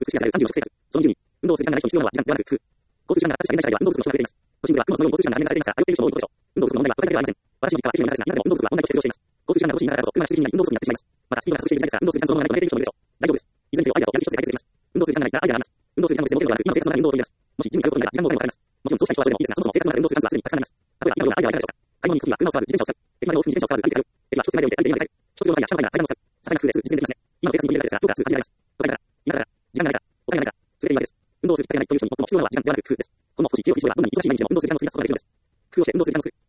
美しい味わい36生活。その20に、運動する時間がない人に必要なのは時間ではなく、工交通時間が発生した現代社会では運動不足の人が増えています。都心部は雲のように交通時間が安定されていますが、迷っている人も多いことでしょう。運動不足の問題は都会だけではありません。私の実家は秋の田舎ですが、田舎でも運動不足は問題として浮上しています。交通時間が欲しいからこそ、車が必需品になり運動不足になってしまいます。また、スピードが加速している時代ですが、運動する時間そのままないと迷っている人もいるでしょう。大丈夫です。いずれにせよアイデアとやる気一つで解決できます。運動する時間がないならアイデアがあります。運動する時間の別のではなく、今の生活の中で運動を取り出す。もしジムに通うことになれば時間もお金もかかります。もちろんそうしたい人はそれでもいいですが、そもそも生活の中で運動する数はすでにたくさんあります。例えば、今のようなアイデアはいかがでしょうか。買い物に行くときは車を使わず自転車を使う。駅まで往復に自転車を使わず歩いて帰る。駅は一つ手前で降りて歩いて家まで帰る。一つ用の階や下の階が階段を使う。さすがに工夫です。実現できますね。今の生活に取り入れられたですが、どうか数感じられます。都会だから、田舎だから、時間がないから、お金がないから、すべて言い訳です。運動するきっかけがないという人に最も必要なのは時間ではなく工夫です。この少し1を以上がどんなに忙しい毎日でも運動する時間を作り出すことができるのです。工夫をして運動する時間を作る。